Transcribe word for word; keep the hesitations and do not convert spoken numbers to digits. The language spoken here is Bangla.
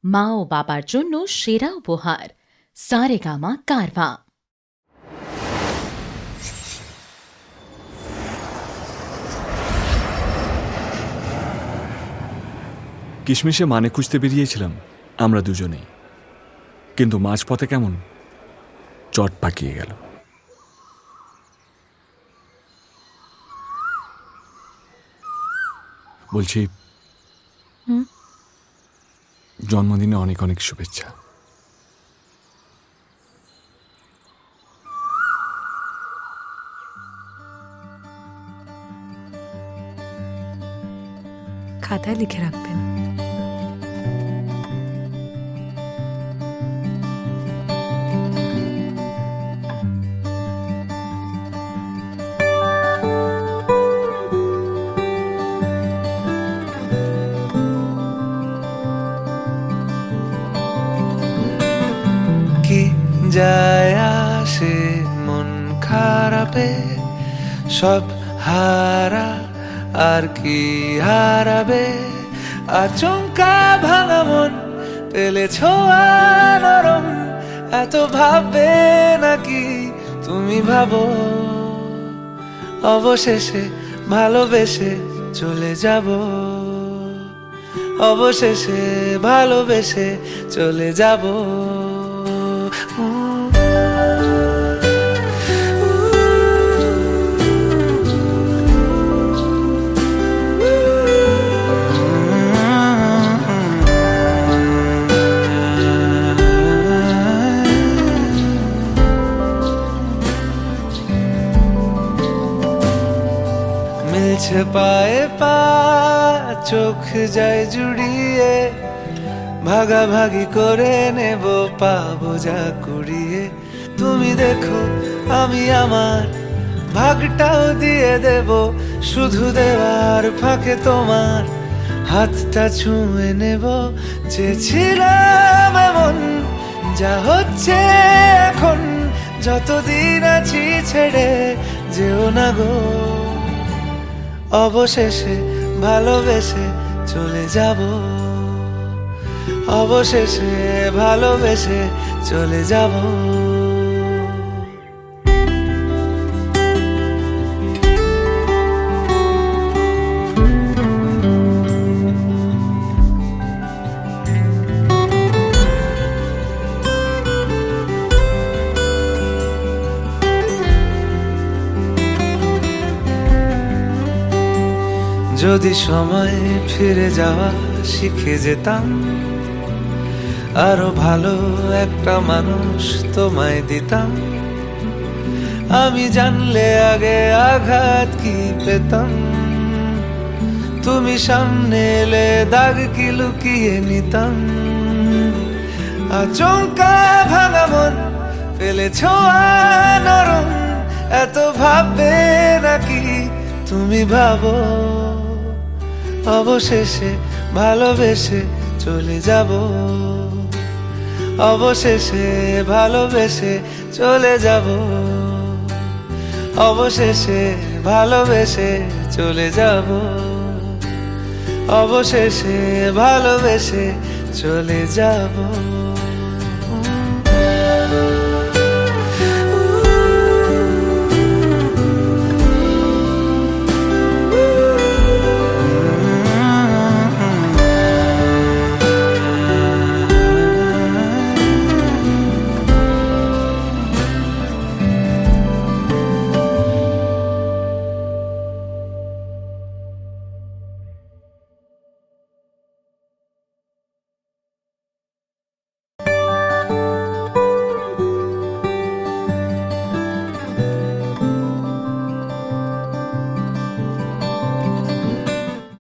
মা ও বাবার জন্য সেরা উপহার সারেগামা কারভা। কিশমিশে মানে খুঁজতে বেরিয়েছিলাম আমরা দুজনেই, কিন্তু মাঝপথে কেমন চট পাকিয়ে গেল। বলছি, জন্মদিনে অনেক অনেক শুভেচ্ছা। খাতায় লিখে রাখবেন। কি যায় আসে মন খারাপে, সব হারা আর কি হারাবে। আচমকা ভাঙা মন পেলে ছোঁয়া নরম, এত ভাববে নাকি তুমি ভাবো। অবশেষে ভালোবেসে চলে যাব, অবশেষে ভালোবেসে চলে যাব। মিলছে পায়ে পা, চোখ যায় জুড়িয়ে, ভাগাভাগি করে নেব পাবো যা কুড়িয়ে। তুমি দেখো আমি আমার ভাগটাও দিয়ে দেব, শুধু দেওয়ার ফাঁকে তোমার হাতটা ছুঁয়ে নেব। চেয়েছিলাম এমন, যা হচ্ছে এখন, যতদিন আছি ছেড়ে যেও না গো। অবশেষে ভালোবেসে চলে যাব, অবশেষে ভালোবেসে চলে যাব। যদি সময় ফিরে যাওয়া শিখে যেতাম, আরো ভালো একটা মানুষ তোমায় দিতাম। আমি জানলে আগে আঘাত কি পেতাম, তুমি সামনে এলে দাগ কি লুকিয়ে নিতাম। আচমকা ভাঙা মন পেলে ছোঁয়া নরম, এত ভাববে নাকি তুমি ভাবো। অবশেষে ভালোবেসে চলে যাব, অবশেষে ভালোবেসে চলে যাব, অবশেষে ভালোবেসে চলে যাব, অবশেষে ভালোবেসে চলে যাব।